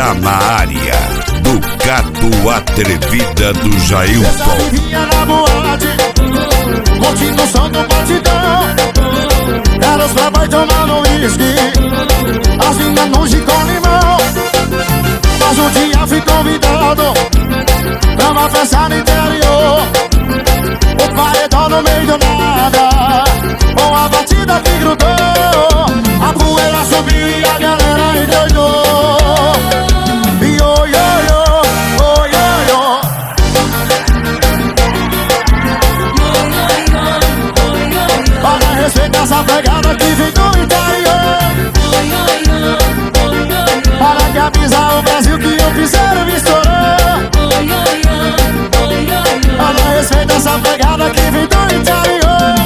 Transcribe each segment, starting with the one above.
tá na área. Do Cato Atrevida do Jailton. Essa vivia na boate, curtindo o som do batidão. Era os playboy tomando uísque, as meninas de com limão. Mas um dia fui convidado pra uma festa no interior. O paredão no meio do nada, com a batida que grudou. A poeira subiu e a galera endoidou. E oi, oi, oi, oi, oi. Para respeitar essa pegada que vem do interior. Para que avisar o Brasil que eu fizer me estourou. Para respeitar essa pegada que vem do interior.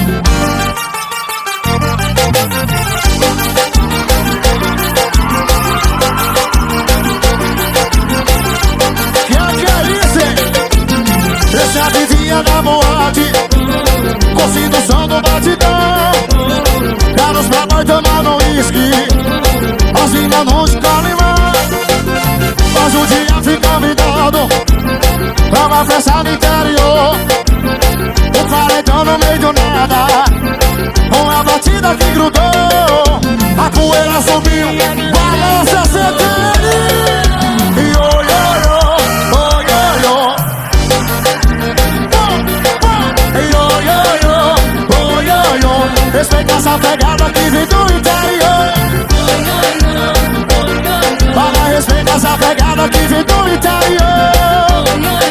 Eu já vivia na boate, curtindo o som do batidão. Era os playboy tomando uísque, as meninas com limão. Mas um dia fui convidado pra uma festa no interior. O paredão no meio do nada, com a batida que grudou. A poeira subiu, balança CTI. E oi, oi, oi, oi, oi. Respeita essa pegada que vem do interior. Para respeitar essa pegada que vem do interior.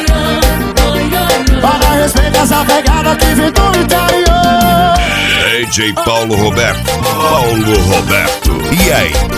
Para respeitar essa pegada que vem do interior. DJ Paulo Roberto. E aí?